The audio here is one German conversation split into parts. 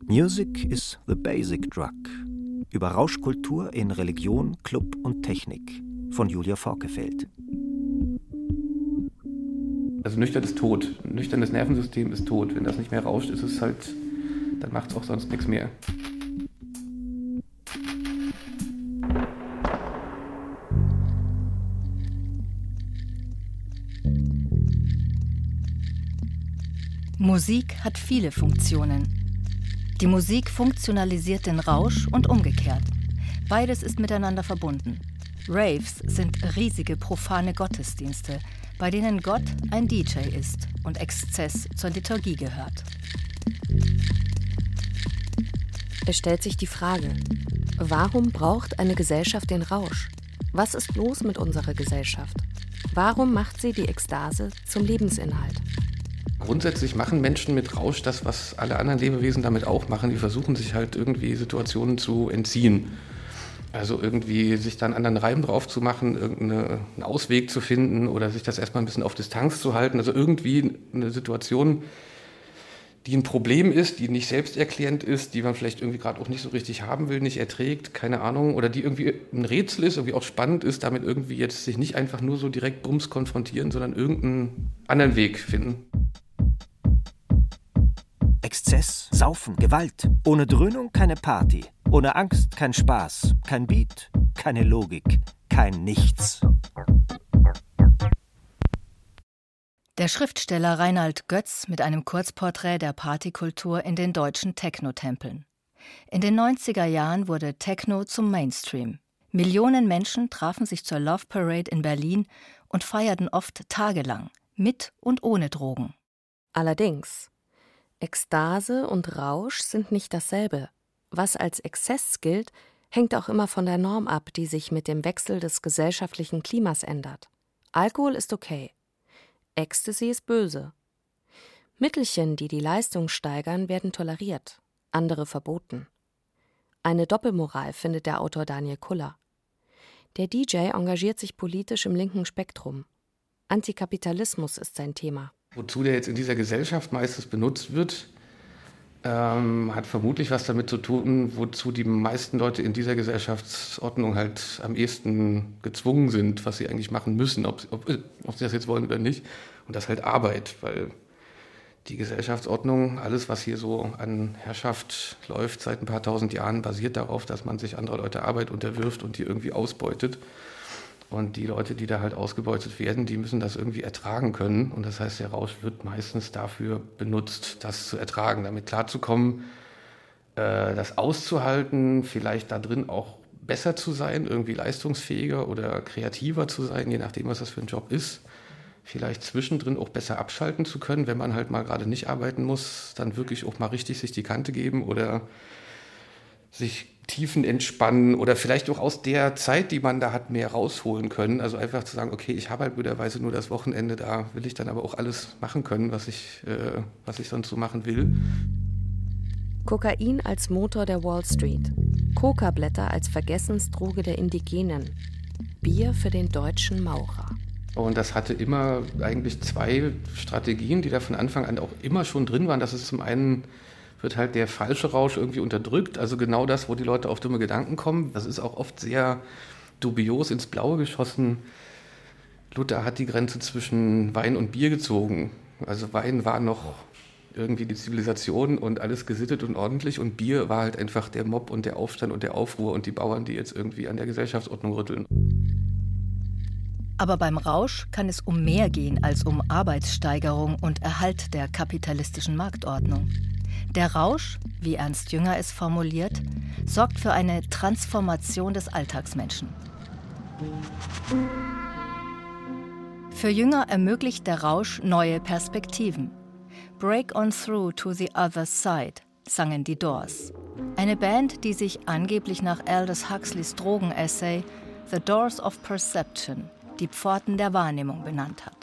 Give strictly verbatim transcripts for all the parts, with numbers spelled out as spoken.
Music is the basic drug. Über Rauschkultur in Religion, Club und Technik von Julia Forkefeld. Also nüchtern ist tot. Ein nüchternes Nervensystem ist tot. Wenn das nicht mehr rauscht, ist es halt, dann macht es auch sonst nichts mehr. Musik hat viele Funktionen. Die Musik funktionalisiert den Rausch und umgekehrt. Beides ist miteinander verbunden. Raves sind riesige profane Gottesdienste, bei denen Gott ein D J ist und Exzess zur Liturgie gehört. Es stellt sich die Frage, warum braucht eine Gesellschaft den Rausch? Was ist los mit unserer Gesellschaft? Warum macht sie die Ekstase zum Lebensinhalt? Grundsätzlich machen Menschen mit Rausch das, was alle anderen Lebewesen damit auch machen. Die versuchen sich halt irgendwie Situationen zu entziehen. Also irgendwie sich da einen anderen Reim drauf zu machen, irgendeinen Ausweg zu finden oder sich das erstmal ein bisschen auf Distanz zu halten. Also irgendwie eine Situation, die ein Problem ist, die nicht selbsterklärend ist, die man vielleicht irgendwie gerade auch nicht so richtig haben will, nicht erträgt, keine Ahnung. Oder die irgendwie ein Rätsel ist, irgendwie auch spannend ist, damit irgendwie jetzt sich nicht einfach nur so direkt bums konfrontieren, sondern irgendeinen anderen Weg finden. Exzess, Saufen, Gewalt. Ohne Dröhnung keine Party. Ohne Angst kein Spaß. Kein Beat, keine Logik. Kein Nichts. Der Schriftsteller Reinhard Götz mit einem Kurzporträt der Partykultur in den deutschen Techno-Tempeln. In den neunziger Jahren wurde Techno zum Mainstream. Millionen Menschen trafen sich zur Love Parade in Berlin und feierten oft tagelang, mit und ohne Drogen. Allerdings, Ekstase und Rausch sind nicht dasselbe. Was als Exzess gilt, hängt auch immer von der Norm ab, die sich mit dem Wechsel des gesellschaftlichen Klimas ändert. Alkohol ist okay. Ecstasy ist böse. Mittelchen, die die Leistung steigern, werden toleriert, andere verboten. Eine Doppelmoral findet der Autor Daniel Kuller. Der D J engagiert sich politisch im linken Spektrum. Antikapitalismus ist sein Thema. Wozu der jetzt in dieser Gesellschaft meistens benutzt wird, ähm, hat vermutlich was damit zu tun, wozu die meisten Leute in dieser Gesellschaftsordnung halt am ehesten gezwungen sind, was sie eigentlich machen müssen, ob, ob, ob sie das jetzt wollen oder nicht. Und das halt Arbeit, weil die Gesellschaftsordnung, alles, was hier so an Herrschaft läuft seit ein paar tausend Jahren, basiert darauf, dass man sich anderer Leute Arbeit unterwirft und die irgendwie ausbeutet. Und die Leute, die da halt ausgebeutet werden, die müssen das irgendwie ertragen können. Und das heißt, der Rausch wird meistens dafür benutzt, das zu ertragen, damit klarzukommen, äh, das auszuhalten, vielleicht da drin auch besser zu sein, irgendwie leistungsfähiger oder kreativer zu sein, je nachdem, was das für ein Job ist. Vielleicht zwischendrin auch besser abschalten zu können, wenn man halt mal gerade nicht arbeiten muss, dann wirklich auch mal richtig sich die Kante geben oder sich Tiefen entspannen oder vielleicht auch aus der Zeit, die man da hat, mehr rausholen können. Also einfach zu sagen, okay, ich habe halt blöderweise nur das Wochenende, da will ich dann aber auch alles machen können, was ich, äh, was ich sonst so machen will. Kokain als Motor der Wall Street. Coca-Blätter als Vergessensdroge der Indigenen. Bier für den deutschen Maurer. Und das hatte immer eigentlich zwei Strategien, die da von Anfang an auch immer schon drin waren. Das ist zum einen, wird halt der falsche Rausch irgendwie unterdrückt, also genau das, wo die Leute auf dumme Gedanken kommen. Das ist auch oft sehr dubios ins Blaue geschossen. Luther hat die Grenze zwischen Wein und Bier gezogen. Also Wein war noch irgendwie die Zivilisation und alles gesittet und ordentlich und Bier war halt einfach der Mob und der Aufstand und der Aufruhr und die Bauern, die jetzt irgendwie an der Gesellschaftsordnung rütteln. Aber beim Rausch kann es um mehr gehen als um Arbeitssteigerung und Erhalt der kapitalistischen Marktordnung. Der Rausch, wie Ernst Jünger es formuliert, sorgt für eine Transformation des Alltagsmenschen. Für Jünger ermöglicht der Rausch neue Perspektiven. Break on through to the other side, sangen die Doors. Eine Band, die sich angeblich nach Aldous Huxleys Drogen-Essay The Doors of Perception, die Pforten der Wahrnehmung, benannt hat.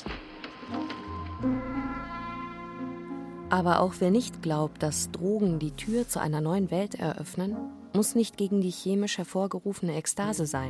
Aber auch wer nicht glaubt, dass Drogen die Tür zu einer neuen Welt eröffnen, muss nicht gegen die chemisch hervorgerufene Ekstase sein.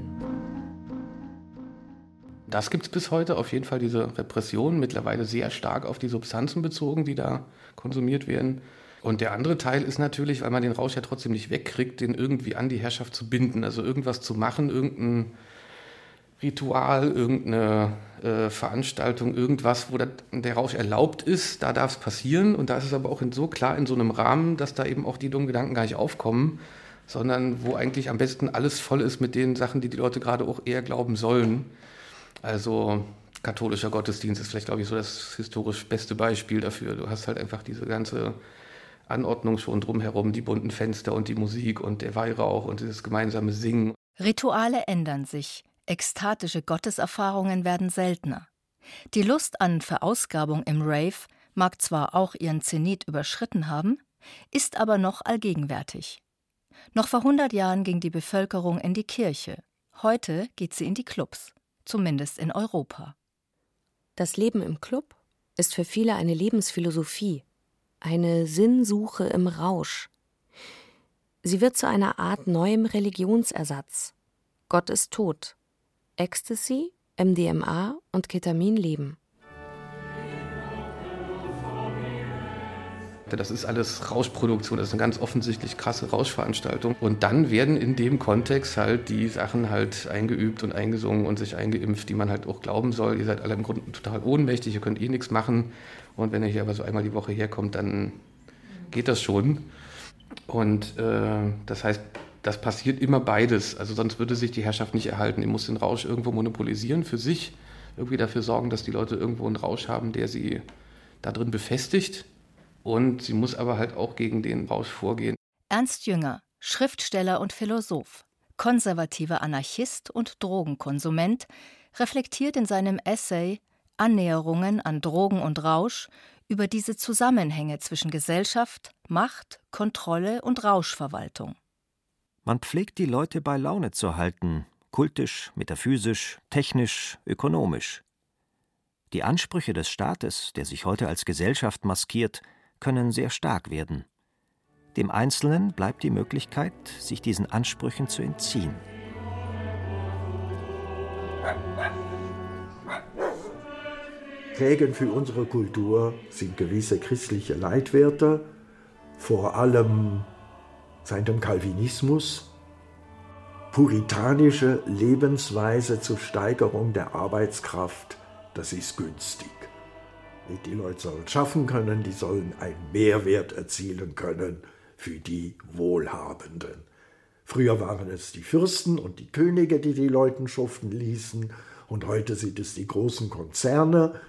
Das gibt es bis heute, auf jeden Fall diese Repression, mittlerweile sehr stark auf die Substanzen bezogen, die da konsumiert werden. Und der andere Teil ist natürlich, weil man den Rausch ja trotzdem nicht wegkriegt, den irgendwie an die Herrschaft zu binden, also irgendwas zu machen, irgendein Ritual, irgendeine äh, Veranstaltung, irgendwas, wo der, der Rausch erlaubt ist, da darf es passieren. Und da ist es aber auch in so klar in so einem Rahmen, dass da eben auch die dummen Gedanken gar nicht aufkommen, sondern wo eigentlich am besten alles voll ist mit den Sachen, die die Leute gerade auch eher glauben sollen. Also katholischer Gottesdienst ist vielleicht, glaube ich, so das historisch beste Beispiel dafür. Du hast halt einfach diese ganze Anordnung schon drumherum, die bunten Fenster und die Musik und der Weihrauch und dieses gemeinsame Singen. Rituale ändern sich. Ekstatische Gotteserfahrungen werden seltener. Die Lust an Verausgabung im Rave mag zwar auch ihren Zenit überschritten haben, ist aber noch allgegenwärtig. Noch vor hundert Jahren ging die Bevölkerung in die Kirche. Heute geht sie in die Clubs, zumindest in Europa. Das Leben im Club ist für viele eine Lebensphilosophie, eine Sinnsuche im Rausch. Sie wird zu einer Art neuem Religionsersatz. Gott ist tot. Ecstasy, M D M A und Ketamin leben. Das ist alles Rauschproduktion, das ist eine ganz offensichtlich krasse Rauschveranstaltung. Und dann werden in dem Kontext halt die Sachen halt eingeübt und eingesungen und sich eingeimpft, die man halt auch glauben soll. Ihr seid alle im Grunde total ohnmächtig, ihr könnt eh nichts machen. Und wenn ihr hier aber so einmal die Woche herkommt, dann geht das schon. Und äh, das heißt, das passiert immer beides. Also sonst würde sich die Herrschaft nicht erhalten. Ihr muss den Rausch irgendwo monopolisieren für sich, irgendwie dafür sorgen, dass die Leute irgendwo einen Rausch haben, der sie da drin befestigt. Und sie muss aber halt auch gegen den Rausch vorgehen. Ernst Jünger, Schriftsteller und Philosoph, konservativer Anarchist und Drogenkonsument, reflektiert in seinem Essay Annäherungen an Drogen und Rausch über diese Zusammenhänge zwischen Gesellschaft, Macht, Kontrolle und Rauschverwaltung. Man pflegt die Leute bei Laune zu halten, kultisch, metaphysisch, technisch, ökonomisch. Die Ansprüche des Staates, der sich heute als Gesellschaft maskiert, können sehr stark werden. Dem Einzelnen bleibt die Möglichkeit, sich diesen Ansprüchen zu entziehen. Prägend für unsere Kultur sind gewisse christliche Leitwerte, vor allem seit dem Calvinismus, puritanische Lebensweise zur Steigerung der Arbeitskraft, das ist günstig. Die Leute sollen schaffen können, die sollen einen Mehrwert erzielen können für die Wohlhabenden. Früher waren es die Fürsten und die Könige, die die Leute schuften ließen, und heute sind es die großen Konzerne.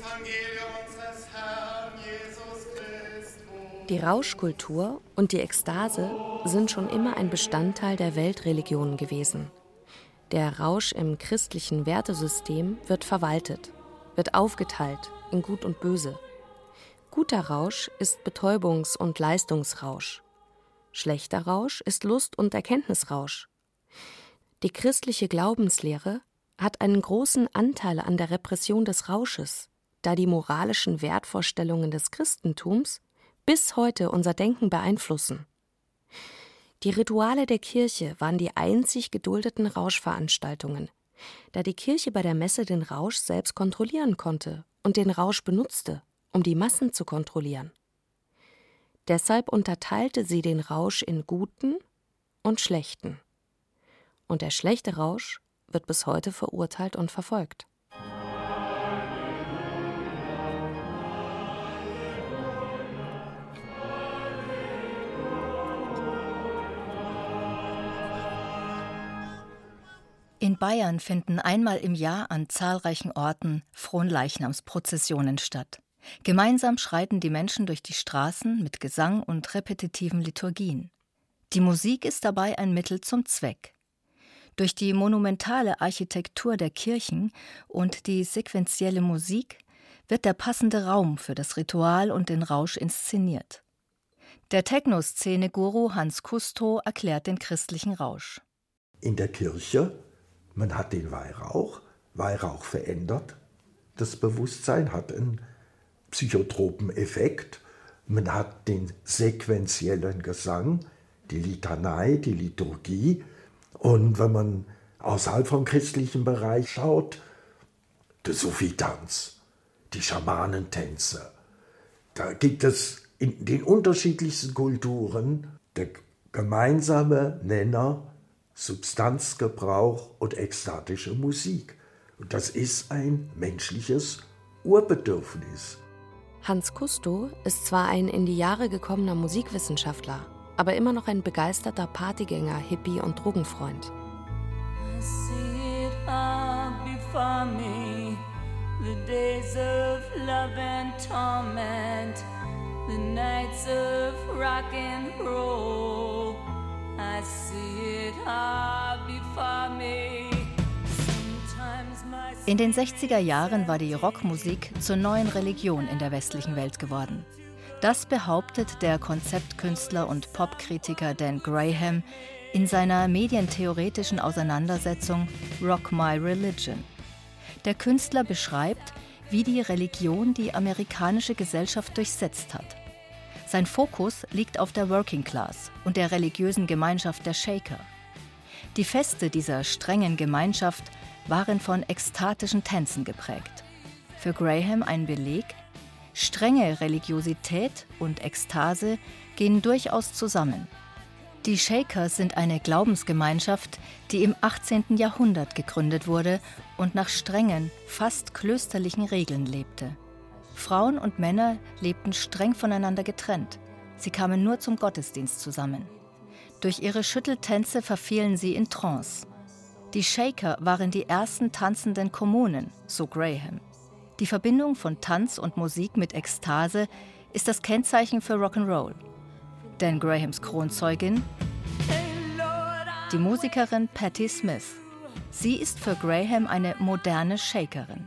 Die Rauschkultur und die Ekstase sind schon immer ein Bestandteil der Weltreligionen gewesen. Der Rausch im christlichen Wertesystem wird verwaltet, wird aufgeteilt in Gut und Böse. Guter Rausch ist Betäubungs- und Leistungsrausch. Schlechter Rausch ist Lust- und Erkenntnisrausch. Die christliche Glaubenslehre hat einen großen Anteil an der Repression des Rausches, da die moralischen Wertvorstellungen des Christentums bis heute unser Denken beeinflussen. Die Rituale der Kirche waren die einzig geduldeten Rauschveranstaltungen, da die Kirche bei der Messe den Rausch selbst kontrollieren konnte und den Rausch benutzte, um die Massen zu kontrollieren. Deshalb unterteilte sie den Rausch in guten und schlechten. Und der schlechte Rausch wird bis heute verurteilt und verfolgt. In Bayern finden einmal im Jahr an zahlreichen Orten Fronleichnamsprozessionen statt. Gemeinsam schreiten die Menschen durch die Straßen mit Gesang und repetitiven Liturgien. Die Musik ist dabei ein Mittel zum Zweck. Durch die monumentale Architektur der Kirchen und die sequentielle Musik wird der passende Raum für das Ritual und den Rausch inszeniert. Der Techno-Szene-Guru Hans Kustow erklärt den christlichen Rausch. In der Kirche, man hat den Weihrauch, Weihrauch verändert das Bewusstsein, hat einen psychotropen Effekt, man hat den sequentiellen Gesang, die Litanei, die Liturgie, und wenn man außerhalb vom christlichen Bereich schaut, der Sufi-Tanz, die Schamanentänze, da gibt es in den unterschiedlichsten Kulturen der gemeinsame Nenner Substanzgebrauch und ekstatische Musik. Und das ist ein menschliches Urbedürfnis. Hans Kusto ist zwar ein in die Jahre gekommener Musikwissenschaftler, aber immer noch ein begeisterter Partygänger, Hippie und Drogenfreund. I see it all before me, the days of love and torment, the nights of rock and roll. I see it all before me. In den sechziger Jahren war die Rockmusik zur neuen Religion in der westlichen Welt geworden. Das behauptet der Konzeptkünstler und Popkritiker Dan Graham in seiner medientheoretischen Auseinandersetzung Rock My Religion. Der Künstler beschreibt, wie die Religion die amerikanische Gesellschaft durchsetzt hat. Sein Fokus liegt auf der Working Class und der religiösen Gemeinschaft der Shaker. Die Feste dieser strengen Gemeinschaft waren von ekstatischen Tänzen geprägt. Für Graham ein Beleg: strenge Religiosität und Ekstase gehen durchaus zusammen. Die Shaker sind eine Glaubensgemeinschaft, die im achtzehnten Jahrhundert gegründet wurde und nach strengen, fast klösterlichen Regeln lebte. Frauen und Männer lebten streng voneinander getrennt. Sie kamen nur zum Gottesdienst zusammen. Durch ihre Schütteltänze verfielen sie in Trance. Die Shaker waren die ersten tanzenden Kommunen, so Graham. Die Verbindung von Tanz und Musik mit Ekstase ist das Kennzeichen für Rock'n'Roll. Dan Grahams Kronzeugin, die Musikerin Patti Smith. Sie ist für Graham eine moderne Shakerin.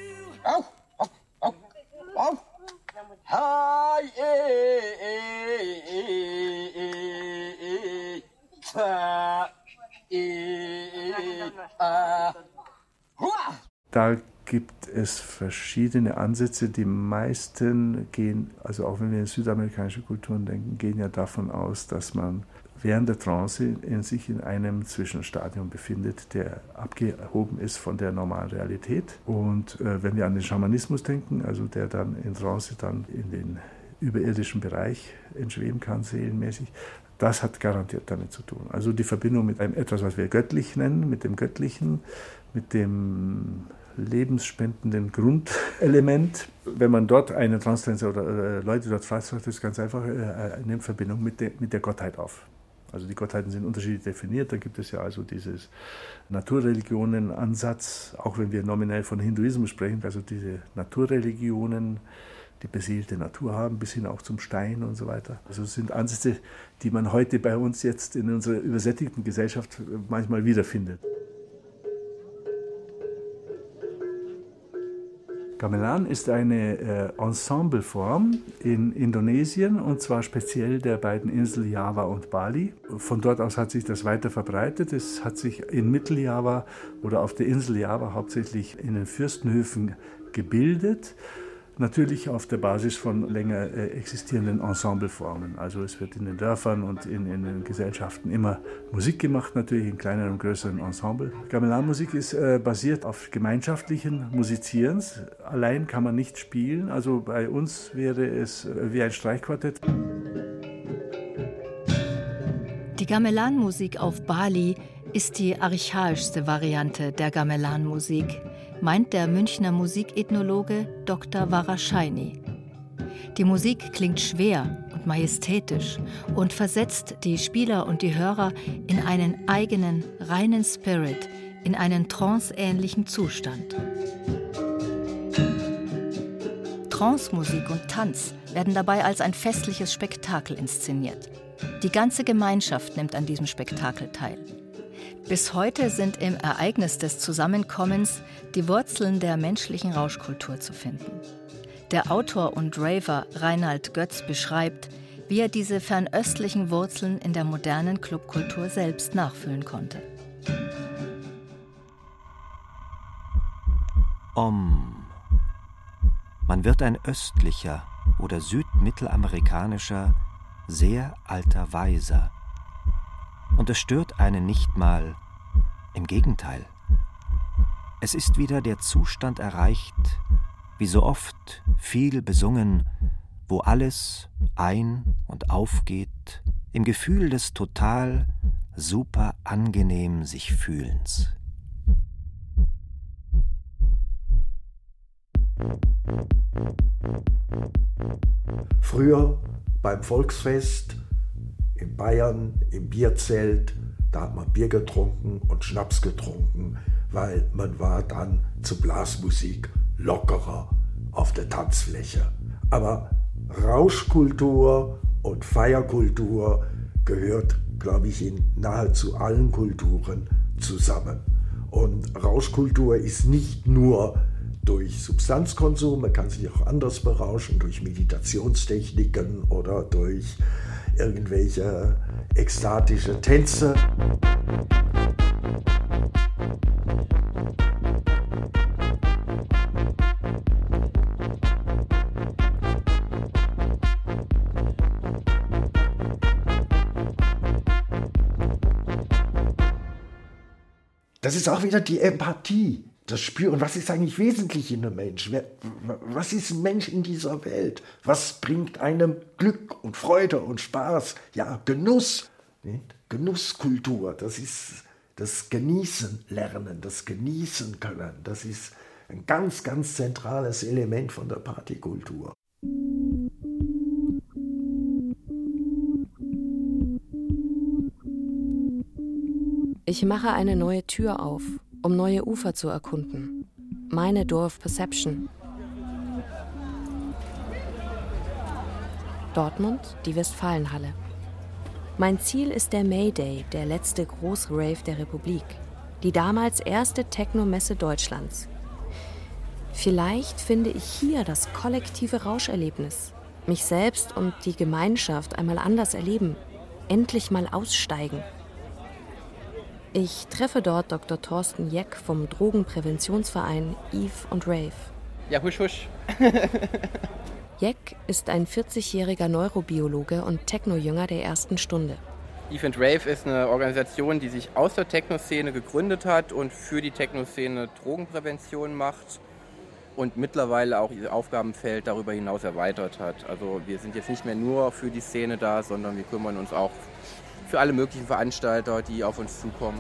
Da gibt es verschiedene Ansätze. Die meisten gehen, also auch wenn wir in südamerikanische Kulturen denken, gehen ja davon aus, dass man während der Trance in sich in einem Zwischenstadium befindet, der abgehoben ist von der normalen Realität. Und äh, wenn wir an den Schamanismus denken, also der dann in Trance dann in den überirdischen Bereich entschweben kann, seelenmäßig, das hat garantiert damit zu tun. Also die Verbindung mit einem etwas, was wir göttlich nennen, mit dem Göttlichen, mit dem lebensspendenden Grundelement. Wenn man dort einen Transtänzer oder äh, Leute dort fragt, ist das ganz einfach äh, eine Verbindung mit, de, mit der Gottheit auf. Also die Gottheiten sind unterschiedlich definiert. Da gibt es ja also dieses Naturreligionen-Ansatz, auch wenn wir nominell von Hinduismus sprechen, also diese Naturreligionen, die beseelte Natur haben, bis hin auch zum Stein und so weiter. Also es sind Ansätze, die man heute bei uns jetzt in unserer übersättigten Gesellschaft manchmal wiederfindet. Gamelan ist eine äh, Ensembleform in Indonesien, und zwar speziell der beiden Inseln Java und Bali. Von dort aus hat sich das weiter verbreitet. Es hat sich in Mitteljava oder auf der Insel Java hauptsächlich in den Fürstenhöfen gebildet. Natürlich auf der Basis von länger äh, existierenden Ensembleformen. Also es wird in den Dörfern und in, in den Gesellschaften immer Musik gemacht, natürlich in kleineren und größeren Ensemble. Gamelan-Musik ist äh, basiert auf gemeinschaftlichen Musizierens. Allein kann man nicht spielen. Also bei uns wäre es äh, wie ein Streichquartett. Die Gamelan-Musik auf Bali ist die archaischste Variante der Gamelan-Musik, meint der Münchner Musikethnologe Doktor Waraschaini. Die Musik klingt schwer und majestätisch und versetzt die Spieler und die Hörer in einen eigenen, reinen Spirit, in einen tranceähnlichen Zustand. Trance-Musik und Tanz werden dabei als ein festliches Spektakel inszeniert. Die ganze Gemeinschaft nimmt an diesem Spektakel teil. Bis heute sind im Ereignis des Zusammenkommens die Wurzeln der menschlichen Rauschkultur zu finden. Der Autor und Raver Reinhard Götz beschreibt, wie er diese fernöstlichen Wurzeln in der modernen Clubkultur selbst nachfühlen konnte. Om. Man wird ein östlicher oder südmittelamerikanischer, sehr alter Weiser. Und es stört einen nicht mal. Im Gegenteil. Es ist wieder der Zustand erreicht, wie so oft viel besungen, wo alles ein- und aufgeht im Gefühl des total super angenehm sich Fühlens. Früher beim Volksfest in Bayern im Bierzelt, da hat man Bier getrunken und Schnaps getrunken, weil man war dann zu Blasmusik lockerer auf der Tanzfläche. Aber Rauschkultur und Feierkultur gehört, glaube ich, in nahezu allen Kulturen zusammen. Und Rauschkultur ist nicht nur durch Substanzkonsum, man kann sich auch anders berauschen, durch Meditationstechniken oder durch irgendwelche ekstatische Tänze. Das ist auch wieder die Empathie, das Spüren. Was ist eigentlich wesentlich in einem Menschen? Was ist ein Mensch in dieser Welt? Was bringt einem Glück und Freude und Spaß? Ja, Genuss. Nicht? Genusskultur, das ist das Genießen lernen, das Genießen können. Das ist ein ganz, ganz zentrales Element von der Partykultur. Ich mache eine neue Tür auf, um neue Ufer zu erkunden. Meine Door of Perception. Dortmund, die Westfalenhalle. Mein Ziel ist der Mayday, der letzte große Rave der Republik. Die damals erste Techno-Messe Deutschlands. Vielleicht finde ich hier das kollektive Rauscherlebnis. Mich selbst und die Gemeinschaft einmal anders erleben. Endlich mal aussteigen. Ich treffe dort Doktor Thorsten Jeck vom Drogenpräventionsverein Eve und Rave. Ja, husch, husch. Jeck ist ein vierzigjähriger Neurobiologe und Techno-Jünger der ersten Stunde. Eve and Rave ist eine Organisation, die sich aus der Techno-Szene gegründet hat und für die Techno-Szene Drogenprävention macht und mittlerweile auch ihr Aufgabenfeld darüber hinaus erweitert hat. Also wir sind jetzt nicht mehr nur für die Szene da, sondern wir kümmern uns auch für alle möglichen Veranstalter, die auf uns zukommen.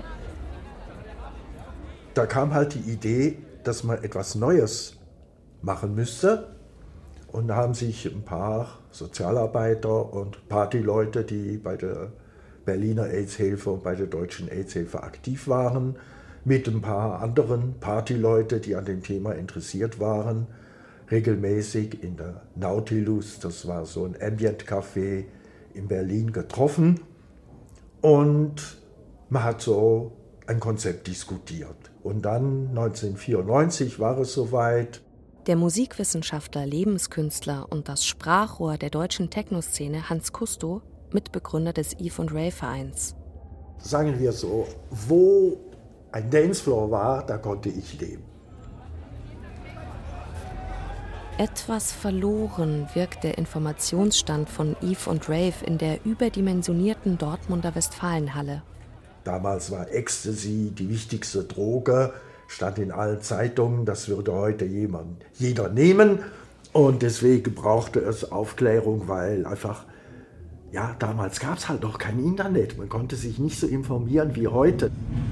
Da kam halt die Idee, dass man etwas Neues machen müsste. Und da haben sich ein paar Sozialarbeiter und Partyleute, die bei der Berliner AIDS-Hilfe und bei der Deutschen AIDS-Hilfe aktiv waren, mit ein paar anderen Partyleute, die an dem Thema interessiert waren, regelmäßig in der Nautilus, das war so ein Ambient-Café in Berlin, getroffen. Und man hat so ein Konzept diskutiert. Und dann neunzehnhundertvierundneunzig war es soweit. Der Musikwissenschaftler, Lebenskünstler und das Sprachrohr der deutschen Techno-Szene Hans Kusto, Mitbegründer des Eve und Rave Vereins. Sagen wir so, wo ein Dancefloor war, da konnte ich leben. Etwas verloren wirkt der Informationsstand von Eve und Rave in der überdimensionierten Dortmunder Westfalenhalle. Damals war Ecstasy die wichtigste Droge, stand in allen Zeitungen, das würde heute jemand, jeder nehmen. Und deswegen brauchte es Aufklärung, weil einfach, ja, damals gab es halt noch kein Internet. Man konnte sich nicht so informieren wie heute.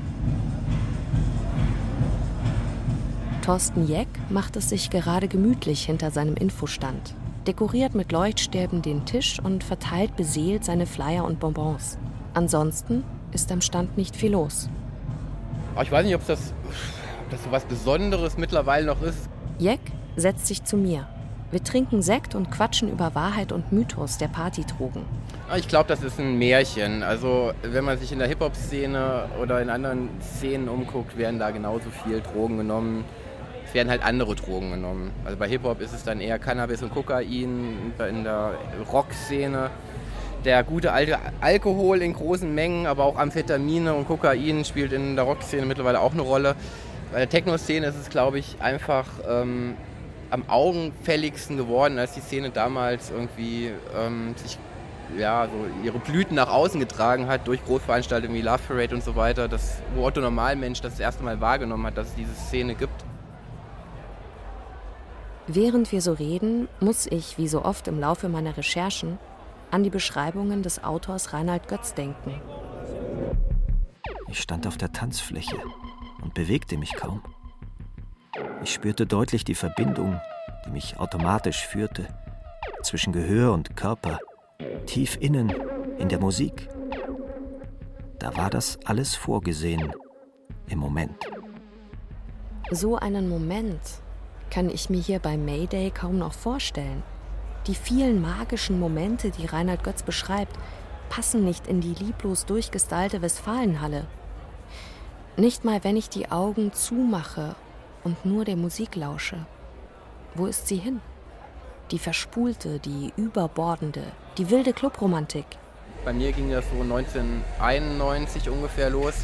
Thorsten Jeck macht es sich gerade gemütlich hinter seinem Infostand, dekoriert mit Leuchtstäben den Tisch und verteilt beseelt seine Flyer und Bonbons. Ansonsten ist am Stand nicht viel los. Ich weiß nicht, ob das, ob das so was Besonderes mittlerweile noch ist. Jeck setzt sich zu mir. Wir trinken Sekt und quatschen über Wahrheit und Mythos der Partydrogen. Ich glaube, das ist ein Märchen. Also wenn man sich in der Hip-Hop-Szene oder in anderen Szenen umguckt, werden da genauso viel Drogen genommen. Es werden halt andere Drogen genommen. Also bei Hip-Hop ist es dann eher Cannabis und Kokain, in der Rock-Szene der gute alte Alkohol in großen Mengen, aber auch Amphetamine und Kokain spielt in der Rock-Szene mittlerweile auch eine Rolle. Bei der Techno-Szene ist es, glaube ich, einfach ähm, am augenfälligsten geworden, als die Szene damals irgendwie ähm, sich ja, so ihre Blüten nach außen getragen hat durch Großveranstaltungen wie Love Parade und so weiter, das, wo Otto Normalmensch das, das erste Mal wahrgenommen hat, dass es diese Szene gibt. Während wir so reden, muss ich, wie so oft im Laufe meiner Recherchen, an die Beschreibungen des Autors Reinhard Götz denken. Ich stand auf der Tanzfläche und bewegte mich kaum. Ich spürte deutlich die Verbindung, die mich automatisch führte, zwischen Gehör und Körper, tief innen, in der Musik. Da war das alles vorgesehen, im Moment. So einen Moment kann ich mir hier bei Mayday kaum noch vorstellen. Die vielen magischen Momente, die Reinhard Götz beschreibt, passen nicht in die lieblos durchgestylte Westfalenhalle. Nicht mal, wenn ich die Augen zumache und nur der Musik lausche. Wo ist sie hin? Die verspulte, die überbordende, die wilde Clubromantik. Bei mir ging das so neunzehnhunderteinundneunzig ungefähr los.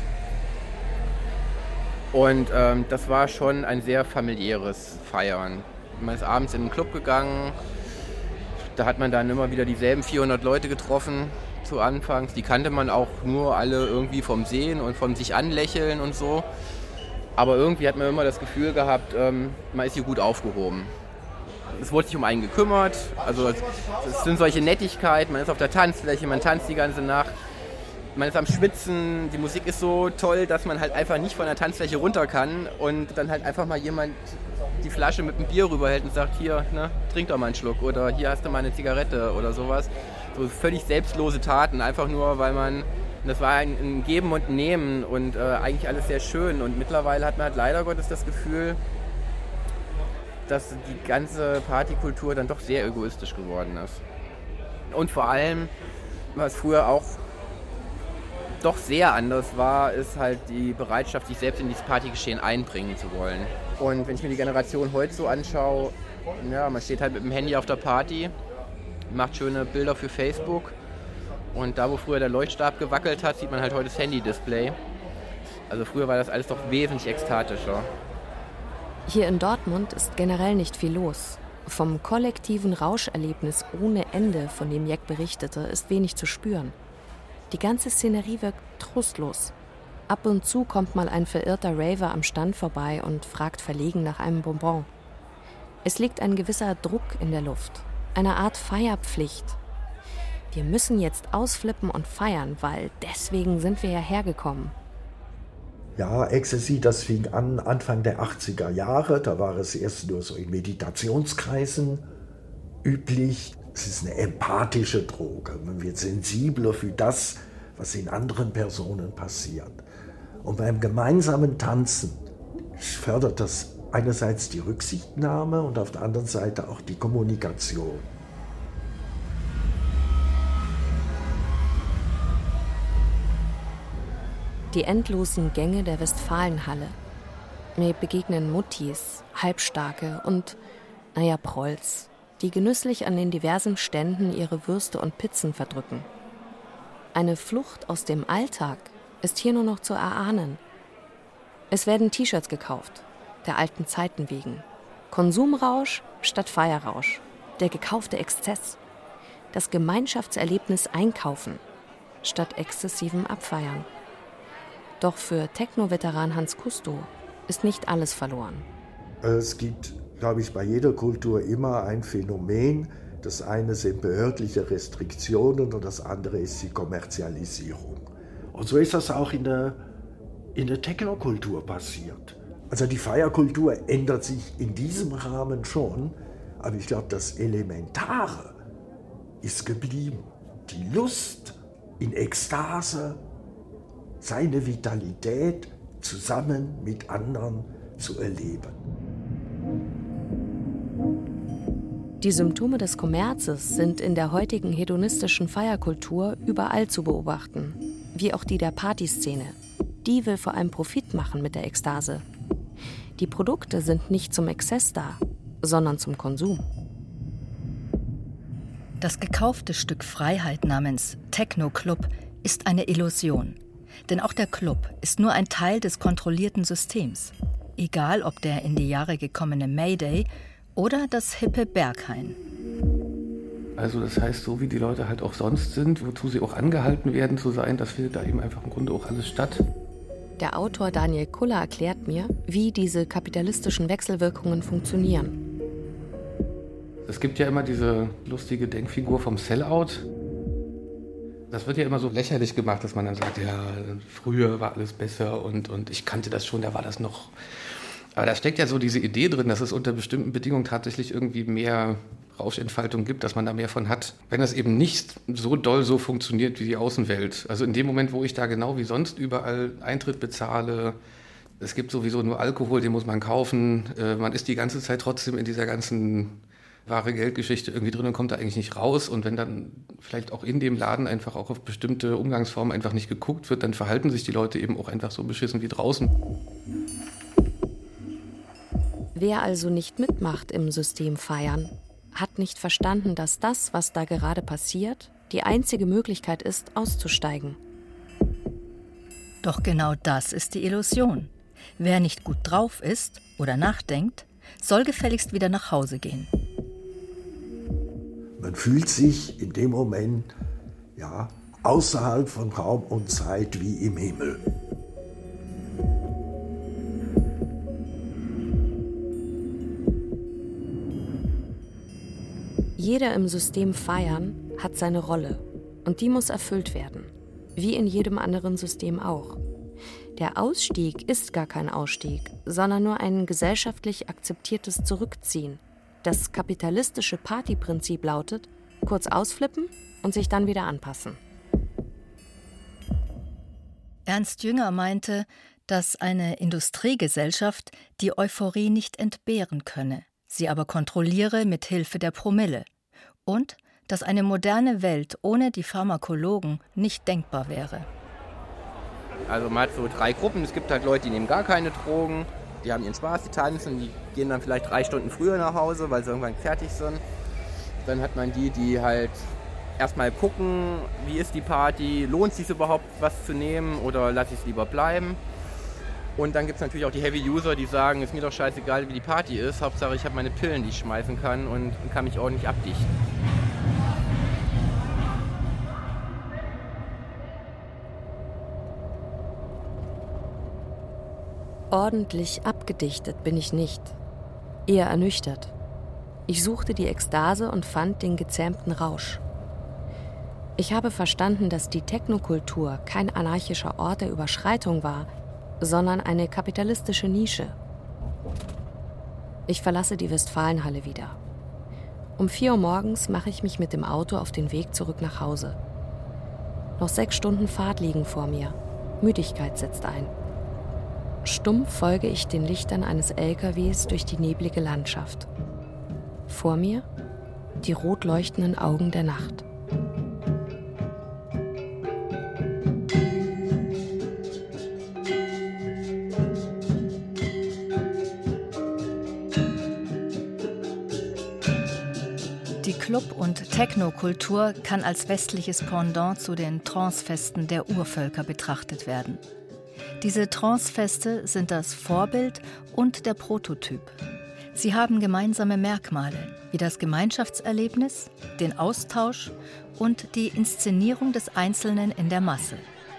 Und ähm, das war schon ein sehr familiäres Feiern. Man ist abends in den Club gegangen, da hat man dann immer wieder dieselben vierhundert Leute getroffen zu Anfangs. Die kannte man auch nur alle irgendwie vom Sehen und vom sich anlächeln und so. Aber irgendwie hat man immer das Gefühl gehabt, ähm, man ist hier gut aufgehoben. Es wurde sich um einen gekümmert, also es, es sind solche Nettigkeiten, man ist auf der Tanzfläche, man tanzt die ganze Nacht. Man ist am Schwitzen, die Musik ist so toll, dass man halt einfach nicht von der Tanzfläche runter kann und dann halt einfach mal jemand die Flasche mit dem Bier rüberhält und sagt, hier, ne, trink doch mal einen Schluck oder hier hast du mal eine Zigarette oder sowas. So völlig selbstlose Taten, einfach nur, weil man, das war ein, ein Geben und Nehmen und äh, eigentlich alles sehr schön. Und mittlerweile hat man halt leider Gottes das Gefühl, dass die ganze Partykultur dann doch sehr egoistisch geworden ist. Und vor allem, was früher auch doch sehr anders war, ist halt die Bereitschaft, sich selbst in dieses Partygeschehen einbringen zu wollen. Und wenn ich mir die Generation heute so anschaue, ja, man steht halt mit dem Handy auf der Party, macht schöne Bilder für Facebook und da, wo früher der Leuchtstab gewackelt hat, sieht man halt heute das Handy-Display. Also früher war das alles doch wesentlich ekstatischer. Hier in Dortmund ist generell nicht viel los. Vom kollektiven Rauscherlebnis ohne Ende, von dem Jeck berichtete, ist wenig zu spüren. Die ganze Szenerie wirkt trostlos. Ab und zu kommt mal ein verirrter Raver am Stand vorbei und fragt verlegen nach einem Bonbon. Es liegt ein gewisser Druck in der Luft, eine Art Feierpflicht. Wir müssen jetzt ausflippen und feiern, weil deswegen sind wir ja hergekommen. Ja, Ecstasy, das fing an Anfang der achtziger Jahre. Da war es erst nur so in Meditationskreisen üblich. Es ist eine empathische Droge. Man wird sensibler für das, was in anderen Personen passiert. Und beim gemeinsamen Tanzen fördert das einerseits die Rücksichtnahme und auf der anderen Seite auch die Kommunikation. Die endlosen Gänge der Westfalenhalle. Mir begegnen Muttis, Halbstarke und, naja, Prolls, die genüsslich an den diversen Ständen ihre Würste und Pizzen verdrücken. Eine Flucht aus dem Alltag ist hier nur noch zu erahnen. Es werden T-Shirts gekauft, der alten Zeiten wegen. Konsumrausch statt Feierrausch, der gekaufte Exzess. Das Gemeinschaftserlebnis einkaufen statt exzessivem Abfeiern. Doch für Techno-Veteran Hans Kusto ist nicht alles verloren. Es gibt, glaube ich, bei jeder Kultur immer ein Phänomen. Das eine sind behördliche Restriktionen und das andere ist die Kommerzialisierung. Und so ist das auch in der, in der Techno-Kultur passiert. Also die Feierkultur ändert sich in diesem Rahmen schon, aber ich glaube, das Elementare ist geblieben. Die Lust in Ekstase, seine Vitalität zusammen mit anderen zu erleben. Die Symptome des Kommerzes sind in der heutigen hedonistischen Feierkultur überall zu beobachten, wie auch die der Partyszene. Die will vor allem Profit machen mit der Ekstase. Die Produkte sind nicht zum Exzess da, sondern zum Konsum. Das gekaufte Stück Freiheit namens Techno-Club ist eine Illusion. Denn auch der Club ist nur ein Teil des kontrollierten Systems. Egal ob der in die Jahre gekommene Mayday oder das hippe Berghain. Also das heißt, so wie die Leute halt auch sonst sind, wozu sie auch angehalten werden zu sein, das findet da eben einfach im Grunde auch alles statt. Der Autor Daniel Kuller erklärt mir, wie diese kapitalistischen Wechselwirkungen funktionieren. Es gibt ja immer diese lustige Denkfigur vom Sellout. Das wird ja immer so lächerlich gemacht, dass man dann sagt, ja, früher war alles besser und, und ich kannte das schon, da war das noch. Aber da steckt ja so diese Idee drin, dass es unter bestimmten Bedingungen tatsächlich irgendwie mehr Rauschentfaltung gibt, dass man da mehr von hat. Wenn das eben nicht so doll so funktioniert wie die Außenwelt. Also in dem Moment, wo ich da genau wie sonst überall Eintritt bezahle, es gibt sowieso nur Alkohol, den muss man kaufen, äh, man ist die ganze Zeit trotzdem in dieser ganzen wahre Geldgeschichte irgendwie drin und kommt da eigentlich nicht raus. Und wenn dann vielleicht auch in dem Laden einfach auch auf bestimmte Umgangsformen einfach nicht geguckt wird, dann verhalten sich die Leute eben auch einfach so beschissen wie draußen. Wer also nicht mitmacht im System Feiern, hat nicht verstanden, dass das, was da gerade passiert, die einzige Möglichkeit ist, auszusteigen. Doch genau das ist die Illusion. Wer nicht gut drauf ist oder nachdenkt, soll gefälligst wieder nach Hause gehen. Man fühlt sich in dem Moment ja, außerhalb von Raum und Zeit wie im Himmel. Jeder im System Feiern hat seine Rolle und die muss erfüllt werden, wie in jedem anderen System auch. Der Ausstieg ist gar kein Ausstieg, sondern nur ein gesellschaftlich akzeptiertes Zurückziehen. Das kapitalistische Partyprinzip lautet, kurz ausflippen und sich dann wieder anpassen. Ernst Jünger meinte, dass eine Industriegesellschaft die Euphorie nicht entbehren könne, sie aber kontrolliere mit Hilfe der Promille. Und dass eine moderne Welt ohne die Pharmakologen nicht denkbar wäre. Also man hat so drei Gruppen. Es gibt halt Leute, die nehmen gar keine Drogen, die haben ihren Spaß, die tanzen, die gehen dann vielleicht drei Stunden früher nach Hause, weil sie irgendwann fertig sind. Dann hat man die, die halt erstmal gucken, wie ist die Party, lohnt es sich überhaupt was zu nehmen oder lasse ich es lieber bleiben. Und dann gibt es natürlich auch die Heavy-User, die sagen, ist mir doch scheißegal, wie die Party ist, Hauptsache ich habe meine Pillen, die ich schmeißen kann und kann mich ordentlich abdichten. Ordentlich abgedichtet bin ich nicht, eher ernüchtert. Ich suchte die Ekstase und fand den gezähmten Rausch. Ich habe verstanden, dass die Technokultur kein anarchischer Ort der Überschreitung war, sondern eine kapitalistische Nische. Ich verlasse die Westfalenhalle wieder. Um vier Uhr morgens mache ich mich mit dem Auto auf den Weg zurück nach Hause. Noch sechs Stunden Fahrt liegen vor mir. Müdigkeit setzt ein. Stumpf folge ich den Lichtern eines L K Ws durch die neblige Landschaft. Vor mir die rot leuchtenden Augen der Nacht. Die Club- und Technokultur kann als westliches Pendant zu den Trancefesten der Urvölker betrachtet werden. Diese Trancefeste sind das Vorbild und der Prototyp. Sie haben gemeinsame Merkmale, wie das Gemeinschaftserlebnis, den Austausch und die Inszenierung des Einzelnen in der Masse.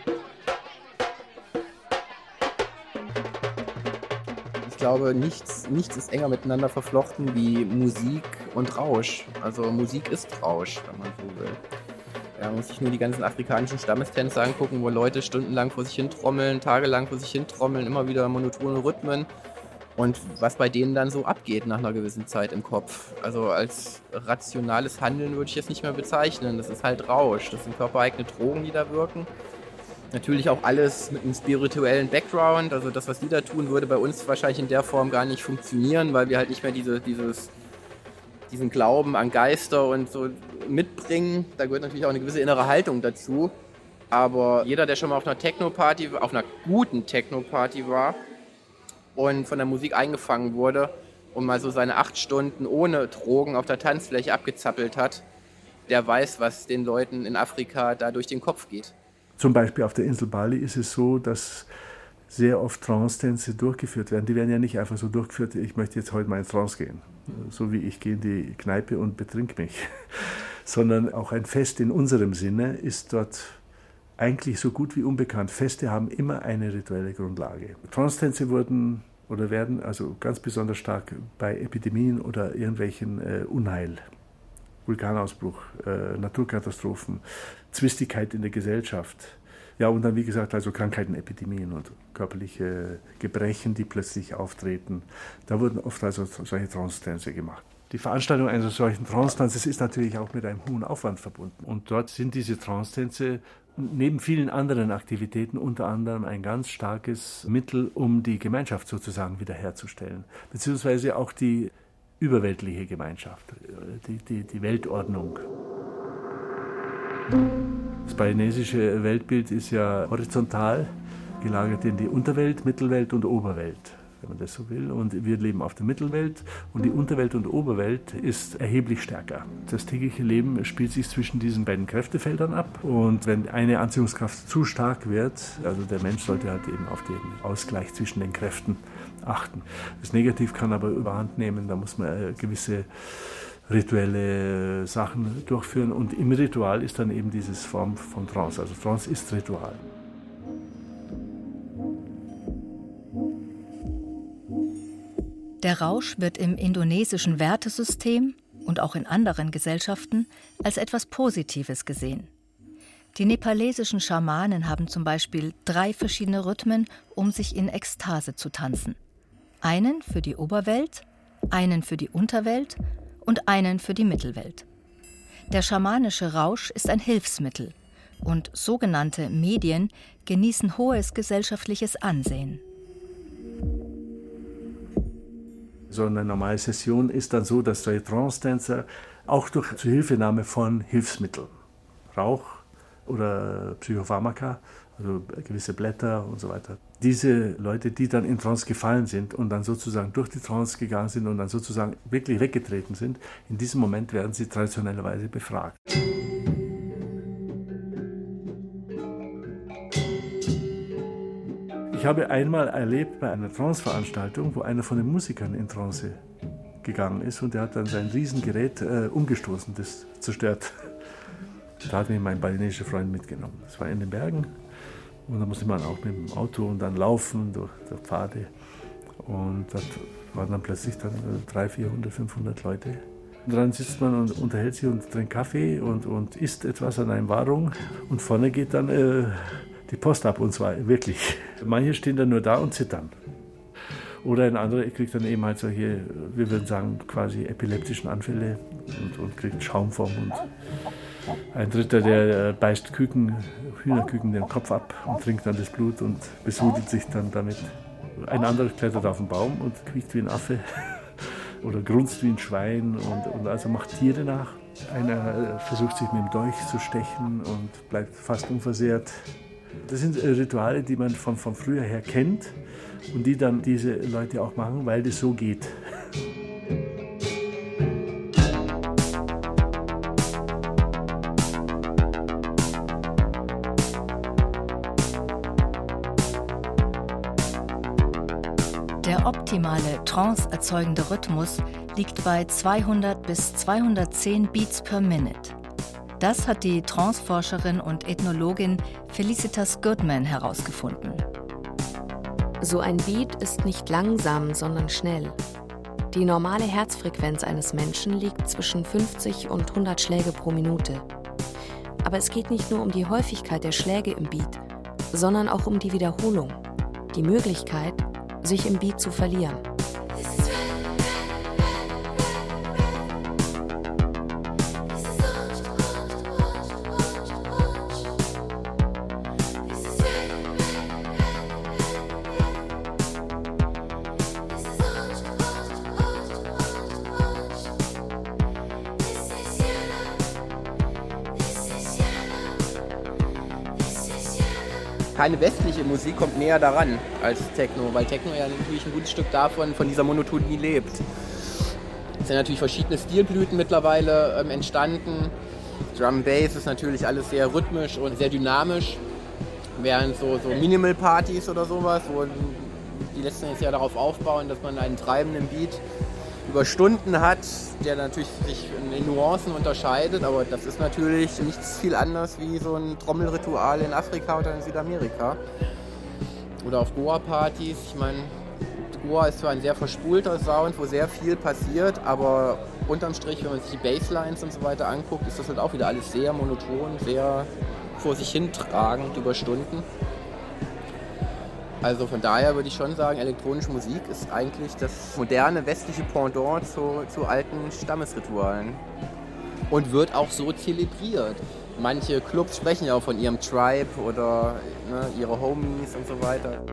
Ich glaube, nichts, nichts ist enger miteinander verflochten wie Musik und Rausch. Also Musik ist Rausch, wenn man so will. Ja, man muss sich nur die ganzen afrikanischen Stammestänze angucken, wo Leute stundenlang vor sich hin trommeln, tagelang vor sich hin trommeln, immer wieder monotone Rhythmen. Und was bei denen dann so abgeht nach einer gewissen Zeit im Kopf. Also als rationales Handeln würde ich es nicht mehr bezeichnen. Das ist halt Rausch. Das sind körpereigene Drogen, die da wirken. Natürlich auch alles mit einem spirituellen Background. Also das, was die da tun, würde bei uns wahrscheinlich in der Form gar nicht funktionieren, weil wir halt nicht mehr diese, dieses, diesen Glauben an Geister und so mitbringen. Da gehört natürlich auch eine gewisse innere Haltung dazu. Aber jeder, der schon mal auf einer Techno-Party, auf einer guten Techno-Party war und von der Musik eingefangen wurde und mal so seine acht Stunden ohne Drogen auf der Tanzfläche abgezappelt hat, der weiß, was den Leuten in Afrika da durch den Kopf geht. Zum Beispiel auf der Insel Bali ist es so, dass sehr oft Trance-Tänze durchgeführt werden. Die werden ja nicht einfach so durchgeführt, ich möchte jetzt heute mal in Trance gehen, so wie ich gehe in die Kneipe und betrink mich. Sondern auch ein Fest in unserem Sinne ist dort eigentlich so gut wie unbekannt. Feste haben immer eine rituelle Grundlage. Trance-Tänze wurden oder werden also ganz besonders stark bei Epidemien oder irgendwelchen äh, Unheil, Vulkanausbruch, äh, Naturkatastrophen, Zwistigkeit in der Gesellschaft. Ja, und dann, wie gesagt, also Krankheiten, Epidemien und körperliche Gebrechen, die plötzlich auftreten. Da wurden oft also solche Trance-Tänze gemacht. Die Veranstaltung eines solchen Trance-Tanzes ist natürlich auch mit einem hohen Aufwand verbunden. Und dort sind diese Trance-Tänze neben vielen anderen Aktivitäten unter anderem ein ganz starkes Mittel, um die Gemeinschaft sozusagen wiederherzustellen. Beziehungsweise auch die überweltliche Gemeinschaft, die, die, die Weltordnung. Das balinesische Weltbild ist ja horizontal gelagert in die Unterwelt, Mittelwelt und Oberwelt, wenn man das so will. Und wir leben auf der Mittelwelt und die Unterwelt und Oberwelt ist erheblich stärker. Das tägliche Leben spielt sich zwischen diesen beiden Kräftefeldern ab. Und wenn eine Anziehungskraft zu stark wird, also der Mensch sollte halt eben auf den Ausgleich zwischen den Kräften achten. Das Negativ kann aber überhand nehmen, da muss man gewisse rituelle Sachen durchführen. Und im Ritual ist dann eben diese Form von Trance. Also Trance ist Ritual. Der Rausch wird im indonesischen Wertesystem und auch in anderen Gesellschaften als etwas Positives gesehen. Die nepalesischen Schamanen haben zum Beispiel drei verschiedene Rhythmen, um sich in Ekstase zu tanzen. Einen für die Oberwelt, einen für die Unterwelt und einen für die Mittelwelt. Der schamanische Rausch ist ein Hilfsmittel und sogenannte Medien genießen hohes gesellschaftliches Ansehen. So eine normale Session ist dann so, dass die Trance-Tänzer auch durch Zuhilfenahme von Hilfsmitteln, Rauch oder Psychopharmaka, also gewisse Blätter und so weiter, diese Leute, die dann in Trance gefallen sind und dann sozusagen durch die Trance gegangen sind und dann sozusagen wirklich weggetreten sind, in diesem Moment werden sie traditionellerweise befragt. Ich habe einmal erlebt bei einer Trance-Veranstaltung, wo einer von den Musikern in Trance gegangen ist und der hat dann sein Riesengerät äh, umgestoßen, das zerstört. Da hat mich mein balinesischer Freund mitgenommen. Das war in den Bergen und da musste man auch mit dem Auto und dann laufen durch, durch Pfade. Und dort waren dann plötzlich dann dreihundert, vierhundert, fünfhundert Leute. Und dann sitzt man und unterhält sich und trinkt Kaffee und, und isst etwas an einer Wahrung und vorne geht dann äh, die Post ab, und zwar wirklich. Manche stehen dann nur da und zittern. Oder ein anderer kriegt dann eben halt solche, wir würden sagen, quasi epileptischen Anfälle und, und kriegt Schaum vom Mund. Ein Dritter, der beißt Küken, Hühnerküken den Kopf ab und trinkt dann das Blut und besudelt sich dann damit. Ein anderer klettert auf den Baum und quiekt wie ein Affe oder grunzt wie ein Schwein und, und also macht Tiere nach. Einer versucht sich mit dem Dolch zu stechen und bleibt fast unversehrt. Das sind Rituale, die man von, von früher her kennt und die dann diese Leute auch machen, weil das so geht. Der optimale Trance-erzeugende Rhythmus liegt bei zweihundert bis zweihundertzehn Beats per Minute. Das hat die Trance-Forscherin und Ethnologin Felicitas Goodman herausgefunden. So ein Beat ist nicht langsam, sondern schnell. Die normale Herzfrequenz eines Menschen liegt zwischen fünfzig und hundert Schläge pro Minute. Aber es geht nicht nur um die Häufigkeit der Schläge im Beat, sondern auch um die Wiederholung, die Möglichkeit, sich im Beat zu verlieren. Keine westliche Musik kommt näher daran als Techno, weil Techno ja natürlich ein gutes Stück davon, von dieser Monotonie lebt. Es sind natürlich verschiedene Stilblüten mittlerweile ähm, entstanden. Drum Bass ist natürlich alles sehr rhythmisch und sehr dynamisch, während so, so Minimal-Partys oder sowas, wo die letzten jetzt ja darauf aufbauen, dass man einen treibenden Beat über Stunden hat, der natürlich sich in Nuancen unterscheidet, aber das ist natürlich nichts viel anders wie so ein Trommelritual in Afrika oder in Südamerika. Oder auf Goa-Partys. Ich meine, Goa ist zwar ein sehr verspulter Sound, wo sehr viel passiert, aber unterm Strich, wenn man sich die Basslines und so weiter anguckt, ist das halt auch wieder alles sehr monoton, sehr vor sich hin tragend über Stunden. Also von daher würde ich schon sagen, elektronische Musik ist eigentlich das moderne westliche Pendant zu, zu alten Stammesritualen. Und wird auch so zelebriert. Manche Clubs sprechen ja auch von ihrem Tribe oder ne, ihre Homies und so weiter.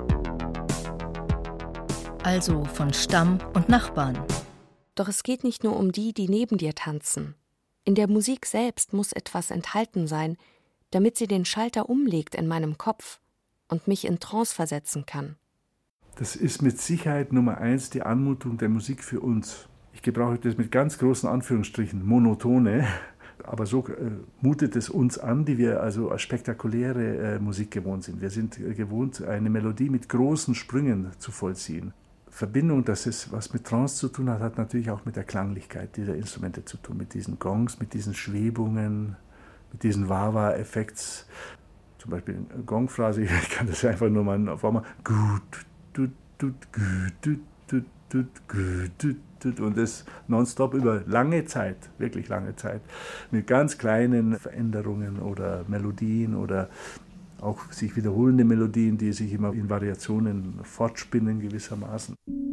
Also von Stamm und Nachbarn. Doch es geht nicht nur um die, die neben dir tanzen. In der Musik selbst muss etwas enthalten sein, damit sie den Schalter umlegt in meinem Kopf und mich in Trance versetzen kann. Das ist mit Sicherheit Nummer eins die Anmutung der Musik für uns. Ich gebrauche das mit ganz großen Anführungsstrichen, monotone, aber so äh, mutet es uns an, die wir also spektakuläre äh, Musik gewohnt sind. Wir sind äh, gewohnt, eine Melodie mit großen Sprüngen zu vollziehen. Verbindung, dass es was mit Trance zu tun hat, hat natürlich auch mit der Klanglichkeit dieser Instrumente zu tun, mit diesen Gongs, mit diesen Schwebungen, mit diesen Wah-Wah-Effekts. Zum Beispiel eine Gongphrase, ich kann das einfach nur mal auf einmal gut, gut, gut, gut, gut, gut, gut, und das nonstop über lange Zeit, wirklich lange Zeit, mit ganz kleinen Veränderungen oder Melodien oder auch sich wiederholende Melodien, die sich immer in Variationen fortspinnen gewissermaßen.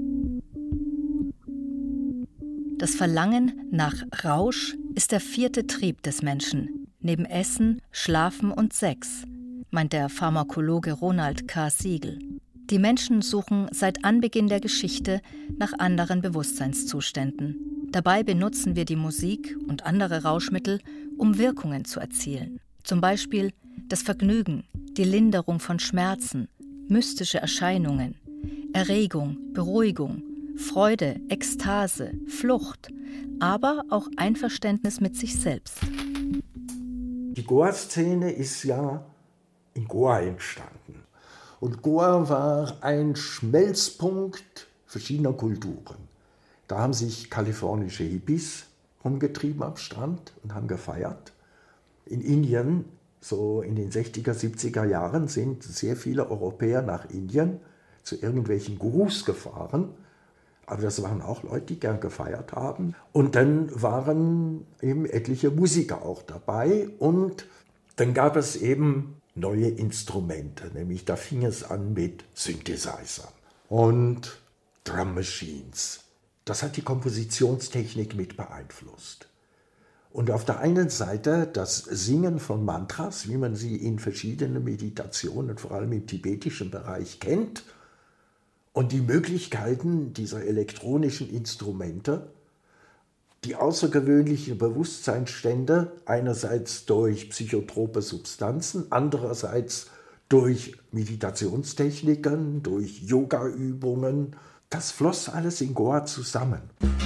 Das Verlangen nach Rausch ist der vierte Trieb des Menschen, neben Essen, Schlafen und Sex, meint der Pharmakologe Ronald K. Siegel. Die Menschen suchen seit Anbeginn der Geschichte nach anderen Bewusstseinszuständen. Dabei benutzen wir die Musik und andere Rauschmittel, um Wirkungen zu erzielen. Zum Beispiel das Vergnügen, die Linderung von Schmerzen, mystische Erscheinungen, Erregung, Beruhigung, Freude, Ekstase, Flucht, aber auch Einverständnis mit sich selbst. Die Goa-Szene ist ja in Goa entstanden. Und Goa war ein Schmelzpunkt verschiedener Kulturen. Da haben sich kalifornische Hippies rumgetrieben am Strand und haben gefeiert. In Indien, so in den sechziger, siebziger Jahren, sind sehr viele Europäer nach Indien zu irgendwelchen Gurus gefahren. Aber das waren auch Leute, die gern gefeiert haben. Und dann waren eben etliche Musiker auch dabei. Und dann gab es eben neue Instrumente, nämlich da fing es an mit Synthesizern und Drum Machines. Das hat die Kompositionstechnik mit beeinflusst. Und auf der einen Seite das Singen von Mantras, wie man sie in verschiedenen Meditationen, vor allem im tibetischen Bereich, kennt, und die Möglichkeiten dieser elektronischen Instrumente, die außergewöhnlichen Bewusstseinsstände, einerseits durch psychotrope Substanzen, andererseits durch Meditationstechniken, durch Yoga-Übungen, das floss alles in Goa zusammen.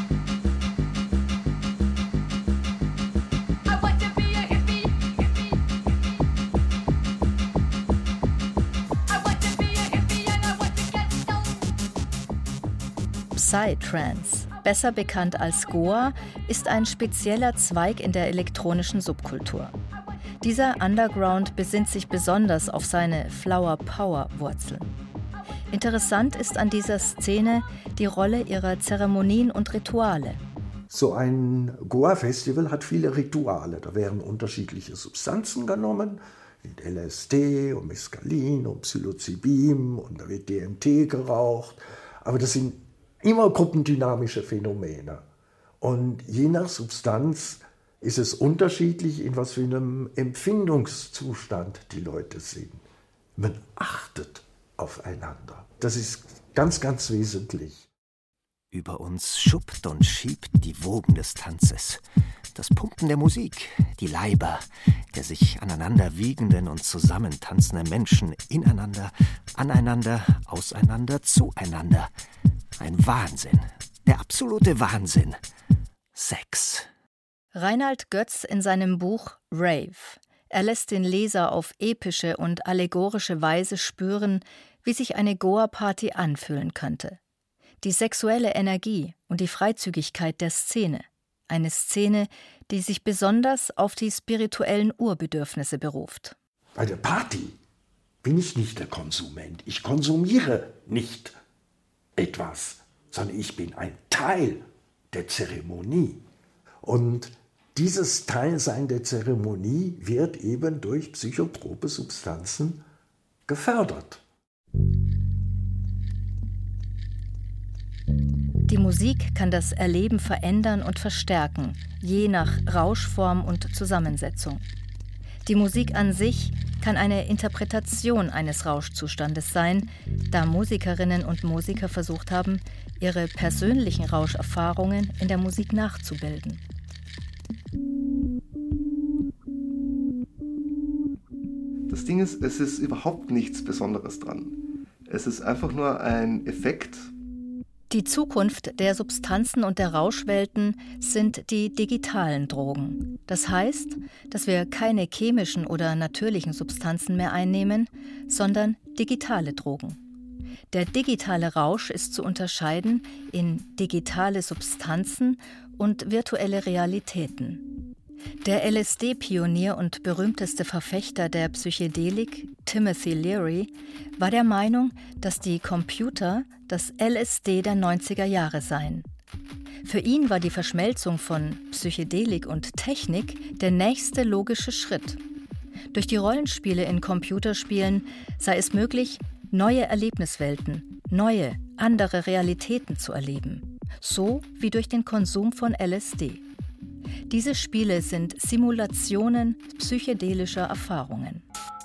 Psytrance, besser bekannt als Goa, ist ein spezieller Zweig in der elektronischen Subkultur. Dieser Underground besinnt sich besonders auf seine Flower-Power-Wurzeln. Interessant ist an dieser Szene die Rolle ihrer Zeremonien und Rituale. So ein Goa-Festival hat viele Rituale. Da werden unterschiedliche Substanzen genommen, wie L S D und Mescalin und Psilocybin, und da wird D M T geraucht. Aber das sind immer gruppendynamische Phänomene. Und je nach Substanz ist es unterschiedlich, in was für einem Empfindungszustand die Leute sind. Man achtet aufeinander. Das ist ganz, ganz wesentlich. Über uns schuppt und schiebt die Wogen des Tanzes, das Pumpen der Musik, die Leiber der sich aneinander wiegenden und zusammentanzenden Menschen ineinander, aneinander, auseinander, zueinander. Ein Wahnsinn, der absolute Wahnsinn. Sex. Reinald Götz in seinem Buch Rave. Er lässt den Leser auf epische und allegorische Weise spüren, wie sich eine Goa-Party anfühlen könnte. Die sexuelle Energie und die Freizügigkeit der Szene. Eine Szene, die sich besonders auf die spirituellen Urbedürfnisse beruft. Bei der Party bin ich nicht der Konsument. Ich konsumiere nicht. etwas, sondern ich bin ein Teil der Zeremonie. Und dieses Teilsein der Zeremonie wird eben durch psychotrope Substanzen gefördert. Die Musik kann das Erleben verändern und verstärken, je nach Rauschform und Zusammensetzung. Die Musik an sich kann eine Interpretation eines Rauschzustandes sein, da Musikerinnen und Musiker versucht haben, ihre persönlichen Rauscherfahrungen in der Musik nachzubilden. Das Ding ist, es ist überhaupt nichts Besonderes dran. Es ist einfach nur ein Effekt. Die Zukunft der Substanzen und der Rauschwelten sind die digitalen Drogen. Das heißt, dass wir keine chemischen oder natürlichen Substanzen mehr einnehmen, sondern digitale Drogen. Der digitale Rausch ist zu unterscheiden in digitale Substanzen und virtuelle Realitäten. Der L S D-Pionier und berühmteste Verfechter der Psychedelik, Timothy Leary, war der Meinung, dass die Computer das L S D der neunziger Jahre seien. Für ihn war die Verschmelzung von Psychedelik und Technik der nächste logische Schritt. Durch die Rollenspiele in Computerspielen sei es möglich, neue Erlebniswelten, neue, andere Realitäten zu erleben, so wie durch den Konsum von L S D. Diese Spiele sind Simulationen psychedelischer Erfahrungen.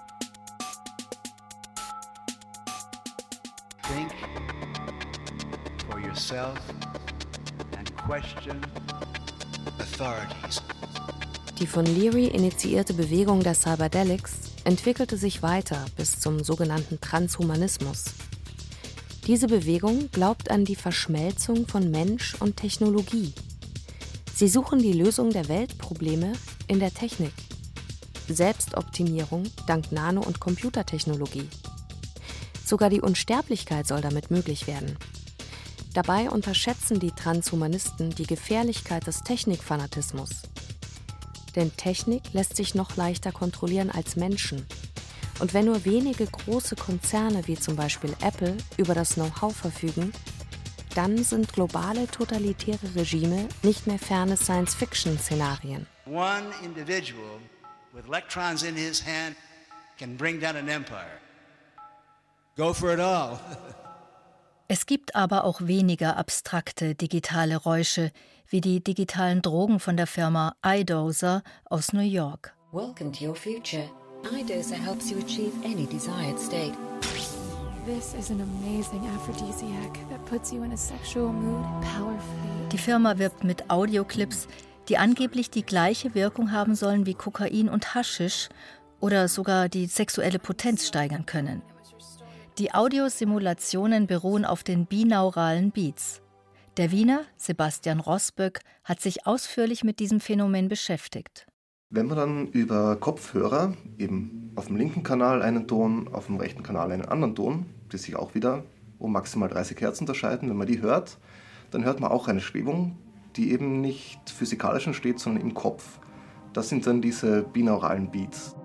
Think for yourself and question authorities. Die von Leary initiierte Bewegung der Cyberdelics entwickelte sich weiter bis zum sogenannten Transhumanismus. Diese Bewegung glaubt an die Verschmelzung von Mensch und Technologie. Sie suchen die Lösung der Weltprobleme in der Technik. Selbstoptimierung dank Nano- und Computertechnologie. Sogar die Unsterblichkeit soll damit möglich werden. Dabei unterschätzen die Transhumanisten die Gefährlichkeit des Technikfanatismus. Denn Technik lässt sich noch leichter kontrollieren als Menschen. Und wenn nur wenige große Konzerne wie zum Beispiel Apple über das Know-how verfügen, dann sind globale totalitäre Regime nicht mehr ferne Science-Fiction-Szenarien. One individual with electrons in his hand can bring down an empire. Go for it all. Es gibt aber auch weniger abstrakte digitale Räusche, wie die digitalen Drogen von der Firma iDozer aus New York. Welcome to your future. iDozer helps you achieve any desired state. This is an amazing aphrodisiac that puts you in a sexual mood powerfully. Die Firma wirbt mit Audioclips, die angeblich die gleiche Wirkung haben sollen wie Kokain und Haschisch oder sogar die sexuelle Potenz steigern können. Die Audiosimulationen beruhen auf den binauralen Beats. Der Wiener Sebastian Rosböck hat sich ausführlich mit diesem Phänomen beschäftigt. Wenn man dann über Kopfhörer eben auf dem linken Kanal einen Ton, auf dem rechten Kanal einen anderen Ton, die sich auch wieder um maximal dreißig Hertz unterscheiden, wenn man die hört, dann hört man auch eine Schwebung, die eben nicht physikalisch entsteht, sondern im Kopf. Das sind dann diese binauralen Beats.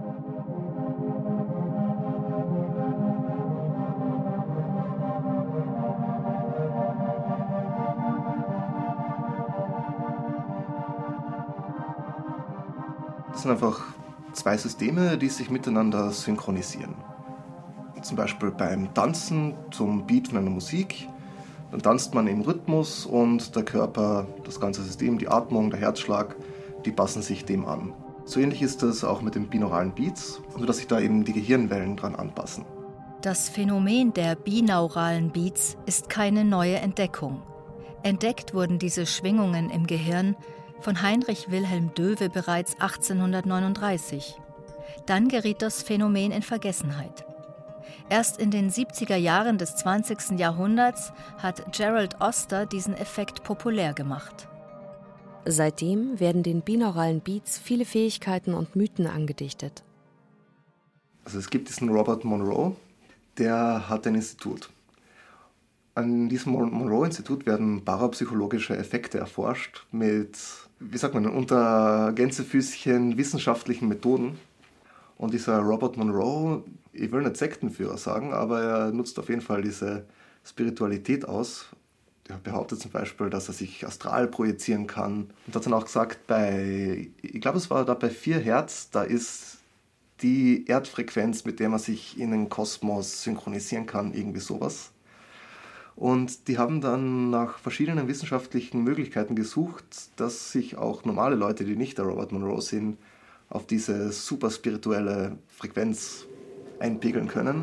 Das sind einfach zwei Systeme, die sich miteinander synchronisieren. Zum Beispiel beim Tanzen zum Beat von einer Musik. Dann tanzt man im Rhythmus und der Körper, das ganze System, die Atmung, der Herzschlag, die passen sich dem an. So ähnlich ist das auch mit den binauralen Beats, nur dass sich da eben die Gehirnwellen dran anpassen. Das Phänomen der binauralen Beats ist keine neue Entdeckung. Entdeckt wurden diese Schwingungen im Gehirn von Heinrich Wilhelm Döwe bereits achtzehnhundertneununddreißig. Dann geriet das Phänomen in Vergessenheit. Erst in den siebziger Jahren des zwanzigsten Jahrhunderts hat Gerald Oster diesen Effekt populär gemacht. Seitdem werden den binauralen Beats viele Fähigkeiten und Mythen angedichtet. Also es gibt diesen Robert Monroe, der hat ein Institut. An diesem Monroe-Institut werden parapsychologische Effekte erforscht mit, wie sagt man, unter Gänsefüßchen wissenschaftlichen Methoden. Und dieser Robert Monroe, ich will nicht Sektenführer sagen, aber er nutzt auf jeden Fall diese Spiritualität aus. Er behauptet zum Beispiel, dass er sich astral projizieren kann. Und hat dann auch gesagt, bei, ich glaube, es war da bei vier Hertz, da ist die Erdfrequenz, mit der man sich in den Kosmos synchronisieren kann, irgendwie sowas. Und die haben dann nach verschiedenen wissenschaftlichen Möglichkeiten gesucht, dass sich auch normale Leute, die nicht der Robert Monroe sind, auf diese super spirituelle Frequenz einpegeln können.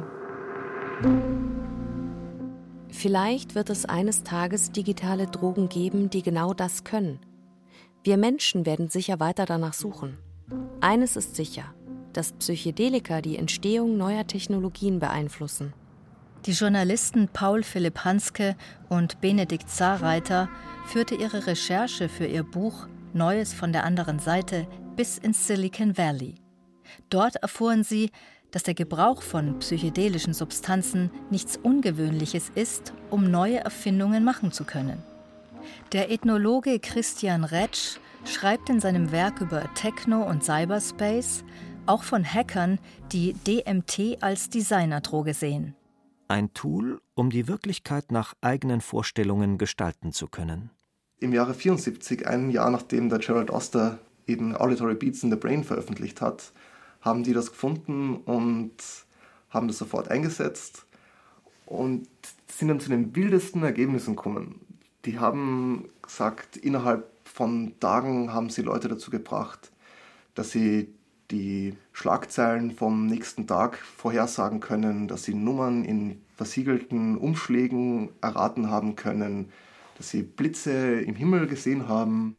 Vielleicht wird es eines Tages digitale Drogen geben, die genau das können. Wir Menschen werden sicher weiter danach suchen. Eines ist sicher, dass Psychedelika die Entstehung neuer Technologien beeinflussen. Die Journalisten Paul Philipp Hanske und Benedikt Zahrreiter führte ihre Recherche für ihr Buch Neues von der anderen Seite bis ins Silicon Valley. Dort erfuhren sie, dass der Gebrauch von psychedelischen Substanzen nichts Ungewöhnliches ist, um neue Erfindungen machen zu können. Der Ethnologe Christian Retsch schreibt in seinem Werk über Techno und Cyberspace auch von Hackern, die D M T als Designerdroge sehen. Ein Tool, um die Wirklichkeit nach eigenen Vorstellungen gestalten zu können. Im Jahre vierundsiebzig, ein Jahr nachdem der Gerald Oster eben Auditory Beats in the Brain veröffentlicht hat, haben die das gefunden und haben das sofort eingesetzt und sind dann zu den wildesten Ergebnissen gekommen. Die haben gesagt, innerhalb von Tagen haben sie Leute dazu gebracht, dass sie die Schlagzeilen vom nächsten Tag vorhersagen können, dass sie Nummern in versiegelten Umschlägen erraten haben können, dass sie Blitze im Himmel gesehen haben.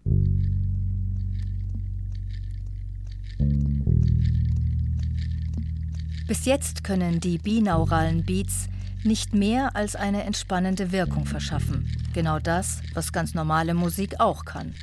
Bis jetzt können die binauralen Beats nicht mehr als eine entspannende Wirkung verschaffen. Genau das, was ganz normale Musik auch kann.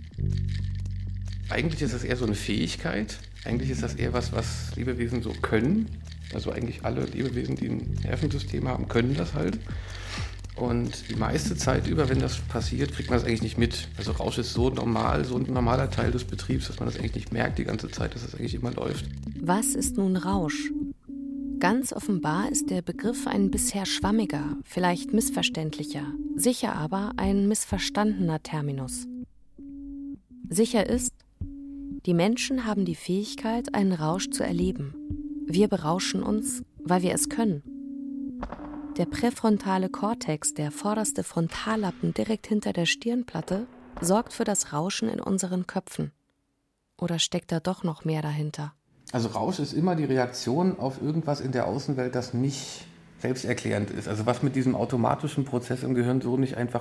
Eigentlich ist das eher so eine Fähigkeit. Eigentlich ist das eher was, was Lebewesen so können. Also eigentlich alle Lebewesen, die ein Nervensystem haben, können das halt. Und die meiste Zeit über, wenn das passiert, kriegt man das eigentlich nicht mit. Also Rausch ist so normal, so ein normaler Teil des Betriebs, dass man das eigentlich nicht merkt die ganze Zeit, dass das eigentlich immer läuft. Was ist nun Rausch? Ganz offenbar ist der Begriff ein bisher schwammiger, vielleicht missverständlicher, sicher aber ein missverstandener Terminus. Sicher ist, die Menschen haben die Fähigkeit, einen Rausch zu erleben. Wir berauschen uns, weil wir es können. Der präfrontale Kortex, der vorderste Frontallappen direkt hinter der Stirnplatte, sorgt für das Rauschen in unseren Köpfen. Oder steckt da doch noch mehr dahinter? Also Rausch ist immer die Reaktion auf irgendwas in der Außenwelt, das nicht selbsterklärend ist. Also was mit diesem automatischen Prozess im Gehirn so nicht einfach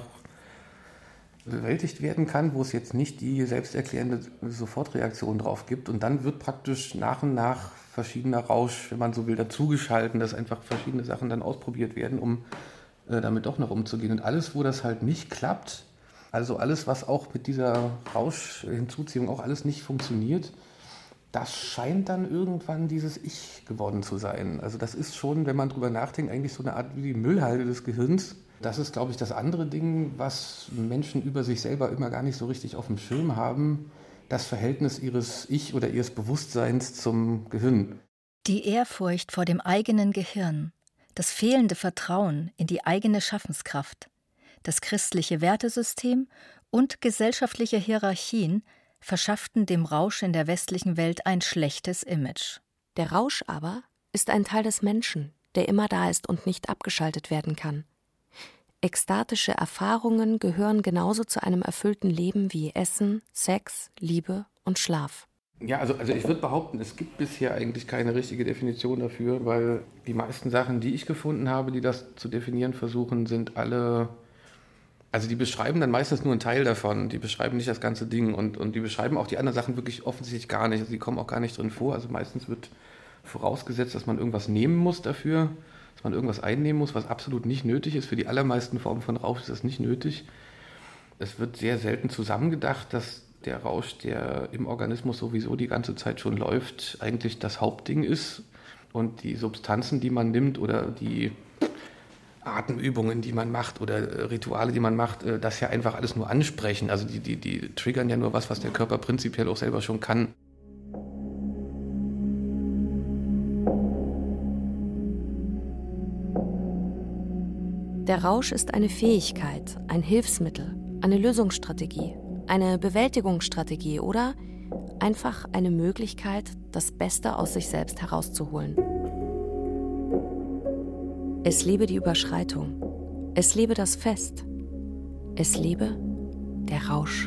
bewältigt werden kann, wo es jetzt nicht die selbsterklärende Sofortreaktion drauf gibt. Und dann wird praktisch nach und nach verschiedener Rausch, wenn man so will, dazugeschalten, dass einfach verschiedene Sachen dann ausprobiert werden, um äh, damit doch noch umzugehen. Und alles, wo das halt nicht klappt, also alles, was auch mit dieser Rauschhinzuziehung auch alles nicht funktioniert, das scheint dann irgendwann dieses Ich geworden zu sein. Also das ist schon, wenn man drüber nachdenkt, eigentlich so eine Art wie die Müllhalde des Gehirns. Das ist, glaube ich, das andere Ding, was Menschen über sich selber immer gar nicht so richtig auf dem Schirm haben, das Verhältnis ihres Ich oder ihres Bewusstseins zum Gehirn. Die Ehrfurcht vor dem eigenen Gehirn, das fehlende Vertrauen in die eigene Schaffenskraft, das christliche Wertesystem und gesellschaftliche Hierarchien verschafften dem Rausch in der westlichen Welt ein schlechtes Image. Der Rausch aber ist ein Teil des Menschen, der immer da ist und nicht abgeschaltet werden kann. Ekstatische Erfahrungen gehören genauso zu einem erfüllten Leben wie Essen, Sex, Liebe und Schlaf. Ja, also, also ich würde behaupten, es gibt bisher eigentlich keine richtige Definition dafür, weil die meisten Sachen, die ich gefunden habe, die das zu definieren versuchen, sind alle, also die beschreiben dann meistens nur einen Teil davon, die beschreiben nicht das ganze Ding und, und die beschreiben auch die anderen Sachen wirklich offensichtlich gar nicht, also die kommen auch gar nicht drin vor, also meistens wird vorausgesetzt, dass man irgendwas nehmen muss dafür, dass man irgendwas einnehmen muss, was absolut nicht nötig ist. Für die allermeisten Formen von Rausch ist das nicht nötig. Es wird sehr selten zusammengedacht, dass der Rausch, der im Organismus sowieso die ganze Zeit schon läuft, eigentlich das Hauptding ist. Und die Substanzen, die man nimmt oder die Atemübungen, die man macht oder Rituale, die man macht, das ja einfach alles nur ansprechen. Also die, die, die triggern ja nur was, was der Körper prinzipiell auch selber schon kann. Der Rausch ist eine Fähigkeit, ein Hilfsmittel, eine Lösungsstrategie, eine Bewältigungsstrategie oder einfach eine Möglichkeit, das Beste aus sich selbst herauszuholen. Es lebe die Überschreitung. Es lebe das Fest. Es lebe der Rausch.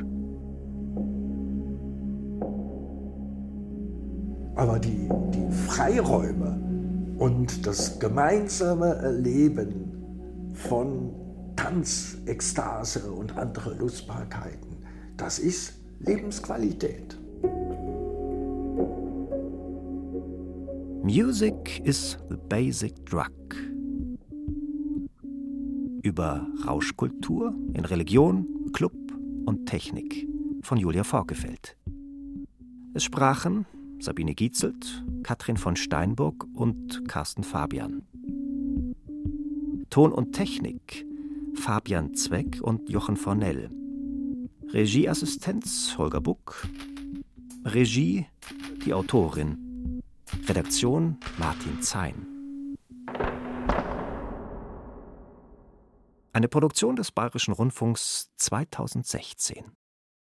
Aber die, die Freiräume und das gemeinsame Erleben von Tanz, Ekstase und andere Lustbarkeiten, das ist Lebensqualität. Music is the basic drug. Über Rauschkultur in Religion, Club und Technik von Julia Forkefeld. Es sprachen Sabine Gietzelt, Katrin von Steinburg und Carsten Fabian. Ton und Technik Fabian Zweck und Jochen Fornell. Regieassistenz Holger Buck. Regie die Autorin. Redaktion Martin Zein. Eine Produktion des Bayerischen Rundfunks zweitausendsechzehn.